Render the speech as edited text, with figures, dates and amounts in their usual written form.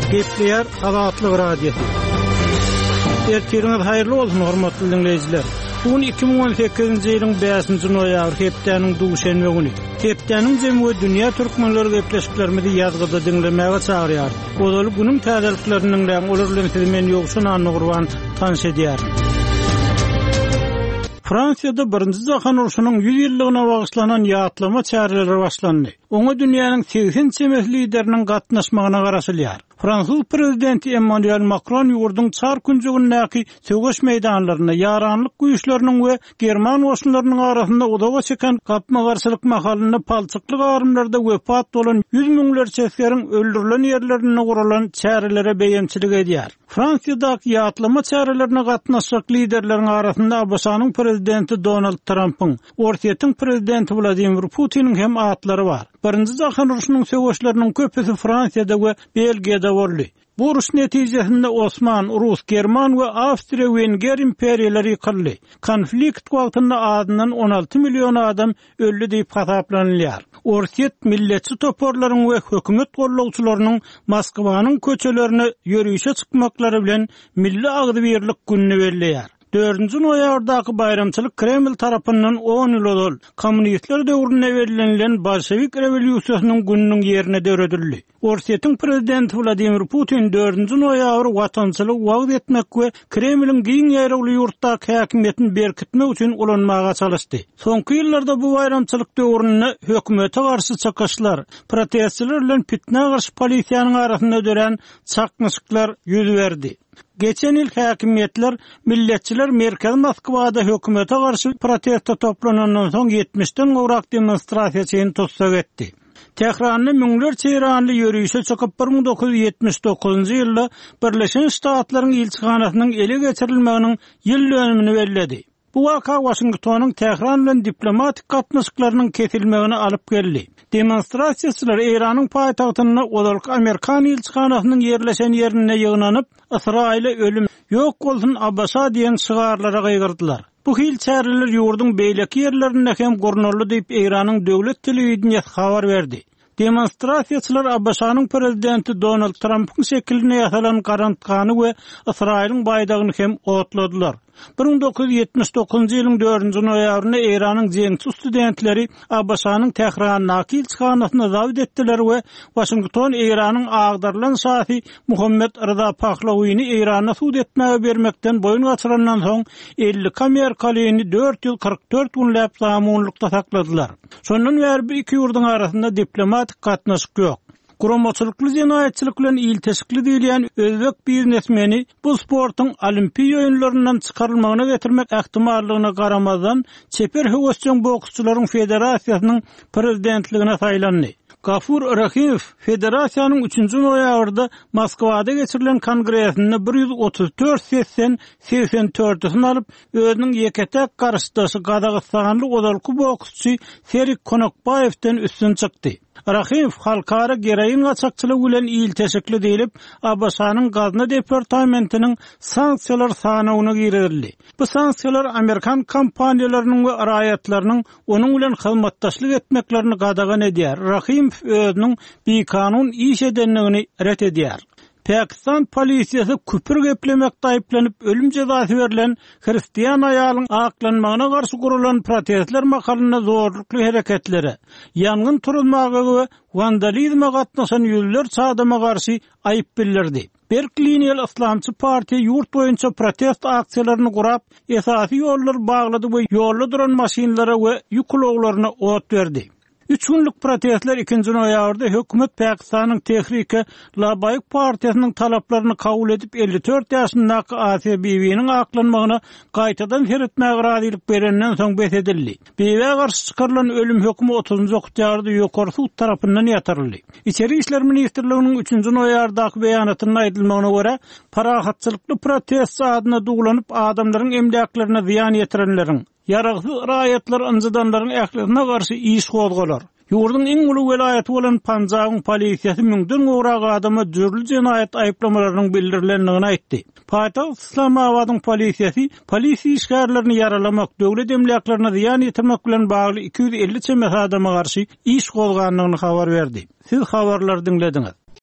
Gepleyer Azatlyk Radiosu. Ertiriniz hayırlı olsun hormatly dinleyijiler. Bugün 2018-nji ýylyň 5-nji noýabr hepdeniň duşanby güni. Hepdeniň jemgy dünýä türkmenleri gepleşiklerimizi ýazgyda dinlemäge çagyrýar. Olaly günüň täzelikleriniň olar bilen sizi men ýogşun anygurwan tanış edýär. Fransiyada 1-nji Jahan uruşunyň 100 ýyllygyna bagyşlanan ýatlama çäreleri başlandy. Oňa dünýäniň 80 çemes lideriniň gatnaşmagyna garaşylýar. Fransız prezidenti Emmanuel Macron ýurduň çar günjügündäki söwgeş meýdanlaryna ýaranlyk güýçleriniň we German goşunlarynyň arasynda odaga çeken gapma-garşylyk mahalyny palçyklyk arymlarda wepat bolan 100 miňlerçe äskeriň öldürilen ýerlerine guralan çärelere beýemçilik edýär. Fransiyadaky ýatlama çärelerine gatnaşjak liderleriň arasynda Abasanyň prezidenti Donald Trump'yň, Orsiýetiň prezidenti Vladimir Putiniň hem atlary bar. 1-nji Jahan uruşunyň söwgeşleriniň köpüsi Fransiyada we Belgiýada boldy. Bu uruş netijesinde Osman, Rus, German we Awstria-Wenger imperiýalary ýykyldy. Konflikt wagtynda adynyň 16 million adam öldü diýip hasaplanylýar. Orsiýet milletçi toporlaryň we hökümet gollawçylarynyň Moskwanyň köçelerine ýörüýüşe çykmaklary bilen milli agdybirlik gününi belleýär. 4-nji noýabrdaky bayramçylyk Kreml tarapyndan 10 ýyl ol kommunistler döwrüne berilen Bolşewik rewolýusiýasynyň gününiň ýerine döredildi. Orsiýetiň prezidenti Vladimir Putin 4-nji noýabry watançylyk wagt etmek we Kremliň giň ýaýragly ýurtdaky häkimetini berkitmek üçin ulanmaga çalışdy. Soňky ýyllarda bu bayramçylyk döwrüne hökümete garşy çakaşlar, protestçiler bilen fitne garşy polisiýanyň arasynda dören çakmyşyklar ýüz berdi. Geçen yıl häkimetler, milletçiler Merkez Moskwada hökümete garşy protestde toplanandan soň 70-den gowrak demonstrasiýa tutsak etdi. Tehranyň miňlerçe ýeranly ýörüýüşe çykyp 1979-njy ýylda Birleşen Ştatlaryň elçixanasynyň ele geçirilmeginiň ýyl dönümini belledi. Bu waka Washingtonyň Tehran bilen diplomatik gatnaşyklarynyň kesilmegine alyp geldi. Demonstrasiýaçylar Iranyň paýtagtyna olaryk Amerikan elçixanasynyň ýerleşen ýerine ýygnanyp, Israile ölüm ýok bolsun Abbasa diýen şygarlara gaýgyrdylar. Bu hil çäreler ýurduň beýleki ýerlerinde hem gornarly diýip Iranyň döwlet telewizionyasy habar berdi. Demonstrasiýaçylar Abbasanyň prezidenti Donald Trump'yň şekline ýasalan garantgany we Israiliň baýdagyny hem otladylar. 1979-njy ýylyň 4-nji noýabryna Iranyň jeňçi studentleri Abbasanyň Tehranyň elçixanasyna dawet etdiler we Washington Iranyň agdarylan şahy Muhammed Rıza Pahlawyny Irana suud etmäge bermekden boyun gaçyrandan soň 50 Amerikalyny 4 ýyl 44 günläp zamanlykda sakladylar. Şondan bäri iki ýurduň arasynda diplomatik gatnaşyk ýok. Guramaçylykly jenaýetçilik bilen ilteşikli diýilen özbek biznesmeni bu sportyň olimpiýa oýunlaryndan çykarylmagyna getirmek ähtimallygyna garamazdan çeper höwesçiň boksçylaryň federasiýasynyň prezidentligine saýlandy. Gafur Rahimov federasiýanyň 3-nji noýabrda Moskwada geçirilen kongresinde 134 sessiýaň 84-sini alyp özüniň ýeketek garşydaşy Gadagystanly odalky boksçy Ferik Konakbaýewden üstün çykdy. Rahimov halkara gereýin gaçakçylyk bilen ilteşikli diýilip Abbasanyň gazna departamentiniň sanksiýalar sanawyna girildi. Bu sanksiýalar Amerikan kompaniýalarynyň we raýatlarynyň onuň bilen hyzmatdaşlyk etmeklerini gadagan edýär. Rahimov özüniň beýkanun iş edenligini ret edýär. Pakistan polisiýasy küpür geplemekde aýplanyp ölüm jazasy berilen Hristiýan aýalyň aklanmagyna garşy gurulan protestler makalyna zorlukly hereketleri, ýangyn turulmagy we vandalizme gatnaşan ýüzlerçe adama garşy aýyp bildirdi. Berkliniýal Islamçy partiýa ýurt boýunça protest aksiýalaryny gurap, esasy ýollar baglady we ýolda duran maşinlara we ýükloglaryna ot berdi. 3 günlük protestler 2-nji noýabrda hökümet Pakistanyň Tehrike Labayk partiýasynyň talaplaryny kabul edip 54 ýaşyndaky Asiya Bibiňiň aklanmagyna gaýtadan heretmäge razylyk berenden soň besedildi. Bibiňe garşy çykarylan ölüm hökmü 30-njy oktyarda ýokary sud tarapyndan ýatyryldy. İçeri işler ministrliginiň 3-nji noýabrdaky beýanatyna aýdylmagyna görä, parahatçylykly protest adyna duglanyp adamlaryň emlaklerini ziýan ýetirenleriň yaragsız raýatlar ynjydanlaryň ählisine garşy iş gozgalar. Ýurdun iň uly welaýaty bolan Panjabyň polisiýasy 1000den gowrak adama jürli jenaýet aýplamalarynyň bildirilendigini aýtdy. Paýtagt Islamabadyň polisiýasy polisiýa işgärlerini yaralamak, döwlet emlaklaryna ziýan ýetirmek bilen bagly 250 çemes adama garşy iş gozganlygyny habar berdi. Siz habarlary dinlediňiz.